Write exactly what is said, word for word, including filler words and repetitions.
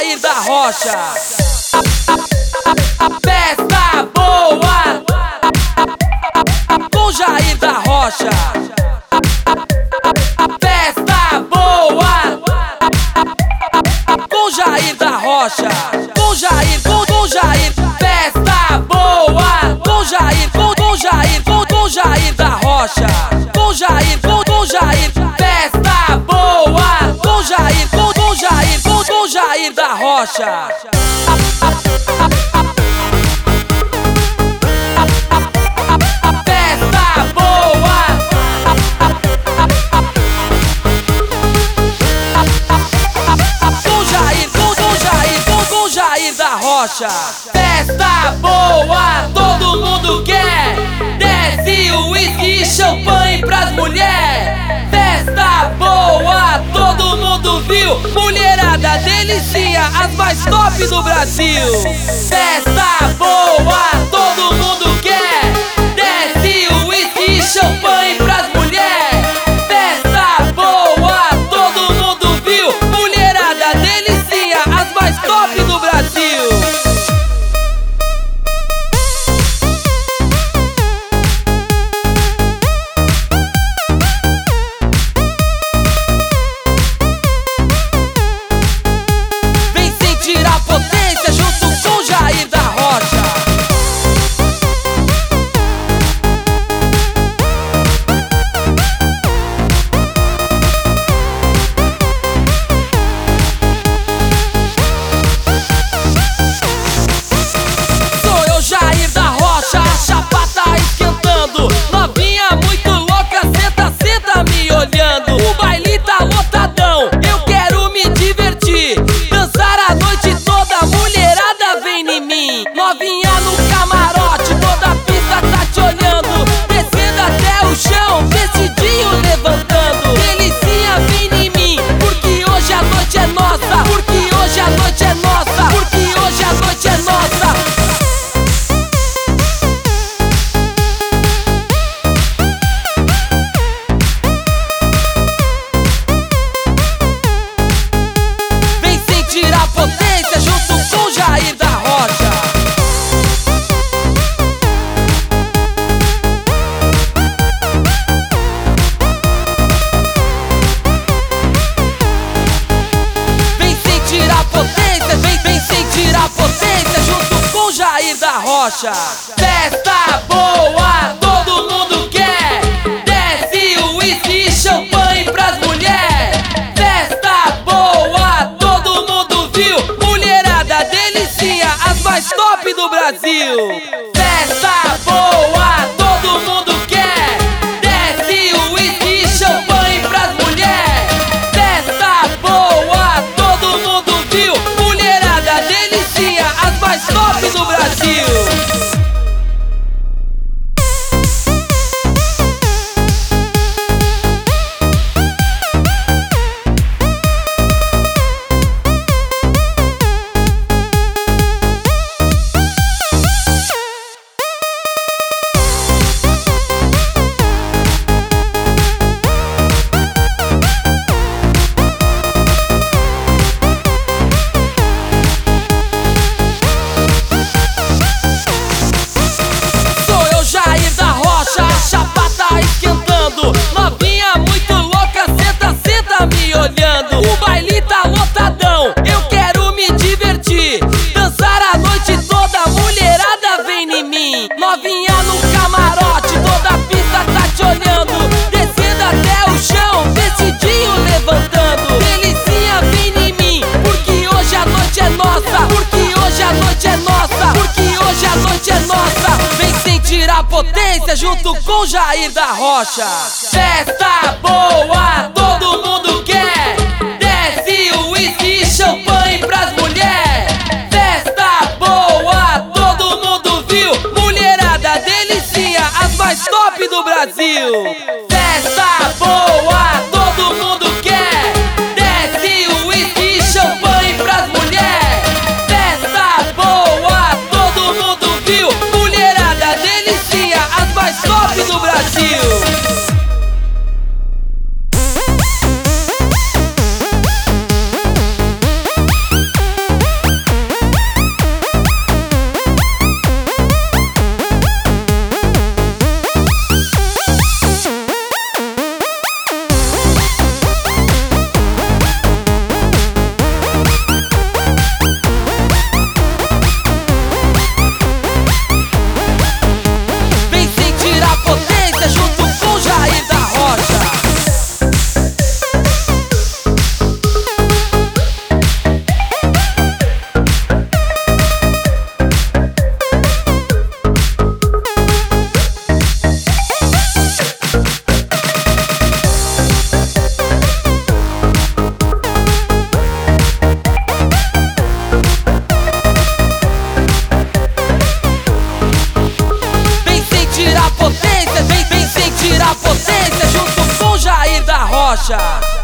Jair da Rocha. Festa boa com Jair da Rocha. Festa boa com Jair da Rocha. Com Jair, com, com Jair. Festa boa com Jair, com, com Jair, com, com Jair da Rocha. Com Jair, com, com Jair. Festa boa com Jair, com, com Jair, com, com Jair da Rocha. Rocha. Festa boa, todo mundo quer. Desce o uísque e champanhe pras mulheres. Festa boa, todo mundo viu. Mulherada delicinha, as mais top do Brasil. Festa boa, todo mundo quer. Desce o uísque e champanhe pras mulheres. Festa boa, todo mundo viu. Mulherada delicinha, as mais top do Brasil. O baile tá lotadão, eu quero me divertir. Dançar a noite toda, mulherada vem em mim. Novinha no camarote, toda a pista tá te olhando. Descendo até o chão, vestidinho levantando. Delicinha vem em mim, porque hoje a noite é nossa. Porque hoje a noite é nossa. Porque hoje a noite é nossa. Potência junto com Jair da Rocha. Vem sentir a potência, vem, vem sentir a potência junto com Jair da Rocha. Festa boa, todo mundo quer. Desce o uísque e champanhe pras mulheres. Festa boa, todo mundo viu. Mulherada delicinha, as mais top do Brasil. Festa boa, todo mundo quer. Desce o uísque e champanhe pras mulheres. Festa boa, todo mundo viu. Mulherada delicinha, as mais top do Brasil. Novinha muito louca, senta, senta me olhando. O baile tá lotadão, eu quero me divertir. Dançar a noite toda, mulherada vem em mim. Novinha no camarote, toda a pista tá te olhando. Descendo até o chão, vestidinho levantando. Delicinha vem em mim, porque hoje a noite é nossa. Porque hoje a noite é nossa. Porque hoje a noite é nossa. Vem sentir a potência junto com Jair da Rocha. Festa boa, todo mundo quer. Desce o uísque e champanhe pras mulheres. Festa boa, todo mundo viu. Mulherada delicinha, as mais top do Brasil. Festa boa, todo mundo quer. Desce o uísque e champanhe pras mulheres. Festa boa, todo mundo viu. Mulherada delicinha, as mais top do Brasil. brocha.